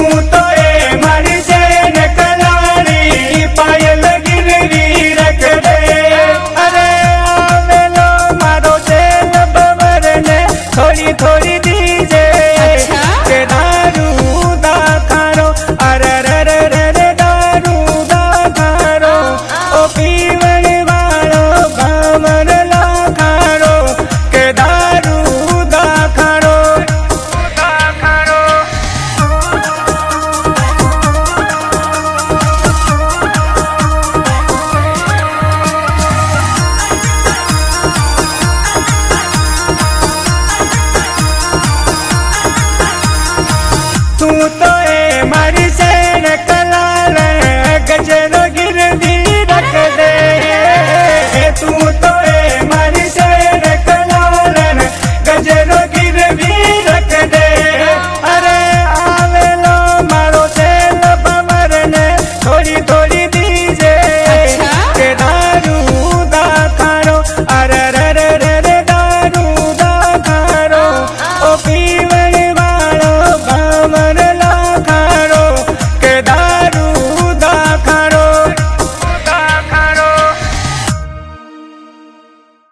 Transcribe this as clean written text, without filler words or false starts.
तो ए मारी चैन कलाड़ी पायल गिरवी रख दे। अरे आवेलो मारो चैन बबर ने थोड़ी थोड़ी दीजे के दारू दा खारो। अरे रे रे रे रे दारू दा खारो ओ पीवण वालो बामर ला खारो के दारू दा खारो। तू तो ए मारी